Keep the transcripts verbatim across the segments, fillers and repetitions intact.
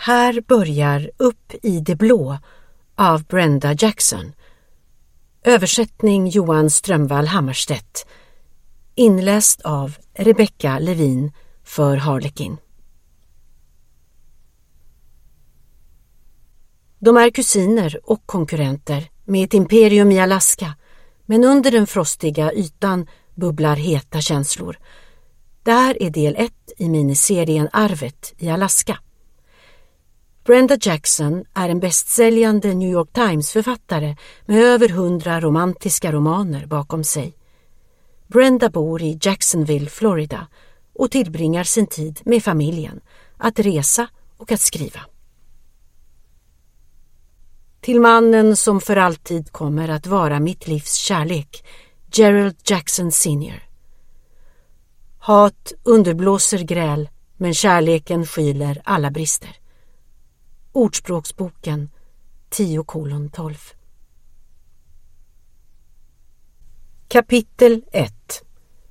Här börjar Upp i det blå av Brenda Jackson. Översättning Johan Strömvall Hammarstedt. Inläst av Rebecca Levin för Harlekin. De är kusiner och konkurrenter med ett imperium i Alaska, men under den frostiga ytan bubblar heta känslor. Det här är del ett i miniserien Arvet i Alaska. Brenda Jackson är en bästsäljande New York Times-författare med över hundra romantiska romaner bakom sig. Brenda bor i Jacksonville, Florida och tillbringar sin tid med familjen, att resa och att skriva. Till mannen som för alltid kommer att vara mitt livs kärlek, Gerald Jackson senior. Hat underblåser gräl, men kärleken skyler alla brister. Ordspråksboken tio kolon tolv. Kapitel ett.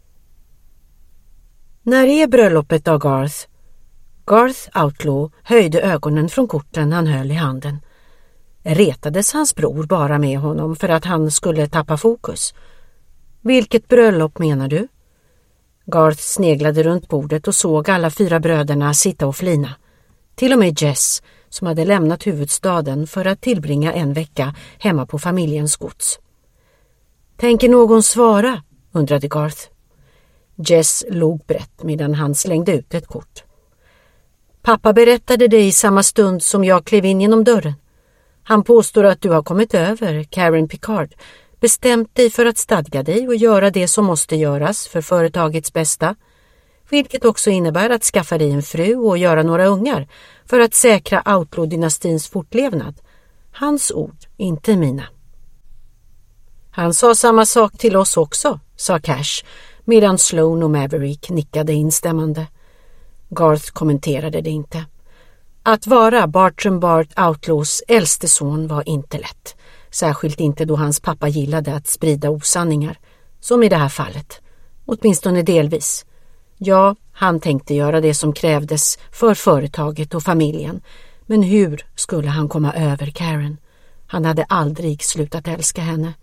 När är bröllopet av Garth? Garth Outlaw höjde ögonen från korten han höll i handen. Retades hans bror bara med honom för att han skulle tappa fokus? Vilket bröllop menar du? Garth sneglade runt bordet och såg alla fyra bröderna sitta och flina. Till och med Jess, som hade lämnat huvudstaden för att tillbringa en vecka hemma på familjens gods. Tänker någon svara? Undrade Garth. Jess log brett medan han slängde ut ett kort. Pappa berättade det i samma stund som jag klev in genom dörren. Han påstår att du har kommit över, Karen Picard, bestämt dig för att stadga dig och göra det som måste göras för företagets bästa, vilket också innebär att skaffa dig en fru och göra några ungar för att säkra Outlaw-dynastins fortlevnad. Hans ord, inte mina. Han sa samma sak till oss också, sa Cash, medan Sloan och Maverick nickade instämmande. Garth kommenterade det inte. Att vara Bartram Bart Outlaws äldste son var inte lätt, särskilt inte då hans pappa gillade att sprida osanningar, som i det här fallet, åtminstone delvis. Ja, han tänkte göra det som krävdes för företaget och familjen, men hur skulle han komma över Karen? Han hade aldrig slutat älska henne.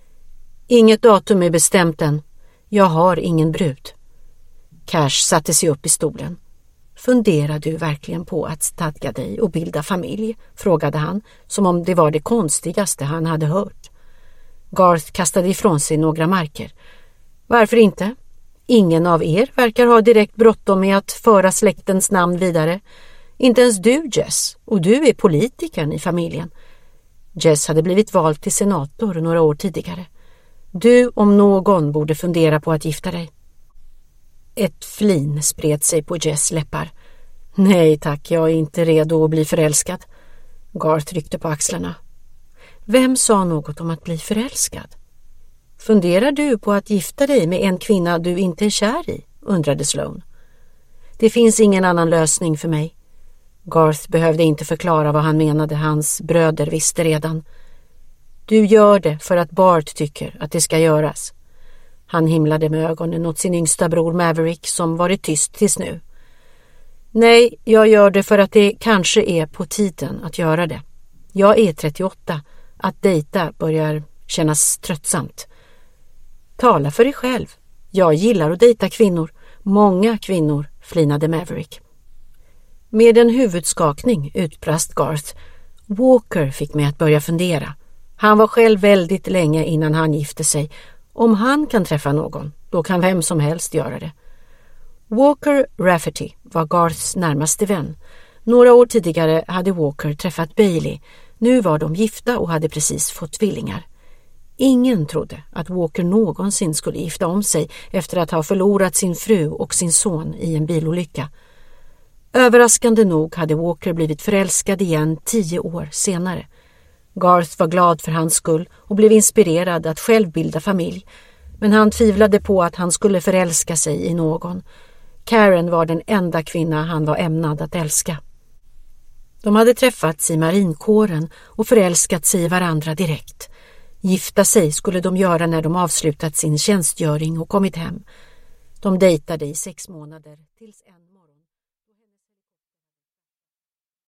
Inget datum är bestämt än. Jag har ingen brud. Cash satte sig upp i stolen. Funderar du verkligen på att stadga dig och bilda familj? Frågade han, som om det var det konstigaste han hade hört. Garth kastade ifrån sig några marker. Varför inte? Ingen av er verkar ha direkt bråttom med att föra släktens namn vidare. Inte ens du, Jess, och du är politikern i familjen. Jess hade blivit vald till senator några år tidigare. Du om någon borde fundera på att gifta dig. Ett flin spred sig på Jess läppar. Nej tack, jag är inte redo att bli förälskad. Garth ryckte på axlarna. Vem sa något om att bli förälskad? Funderar du på att gifta dig med en kvinna du inte är kär i? Undrade Sloan. Det finns ingen annan lösning för mig. Garth behövde inte förklara vad han menade, hans bröder visste redan. Du gör det för att Bart tycker att det ska göras. Han himlade med ögonen åt sin yngsta bror Maverick som varit tyst tills nu. Nej, jag gör det för att det kanske är på tiden att göra det. Jag är trettioåtta. Att dejta börjar kännas tröttsamt. Tala för dig själv. Jag gillar att dejta kvinnor. Många kvinnor, flinade Maverick. Med en huvudskakning utbrast Garth. Walker fick mig att börja fundera. Han var själv väldigt länge innan han gifte sig. Om han kan träffa någon, då kan vem som helst göra det. Walker Rafferty var Garths närmaste vän. Några år tidigare hade Walker träffat Bailey. Nu var de gifta och hade precis fått tvillingar. Ingen trodde att Walker någonsin skulle gifta om sig efter att ha förlorat sin fru och sin son i en bilolycka. Överraskande nog hade Walker blivit förälskad igen tio år senare. Garth var glad för hans skull och blev inspirerad att själv bilda familj, men han tvivlade på att han skulle förälska sig i någon. Karen var den enda kvinna han var ämnad att älska. De hade träffats i marinkåren och förälskat sig i varandra direkt. Gifta sig skulle de göra när de avslutat sin tjänstgöring och kommit hem. De dejtade i sex månader tills en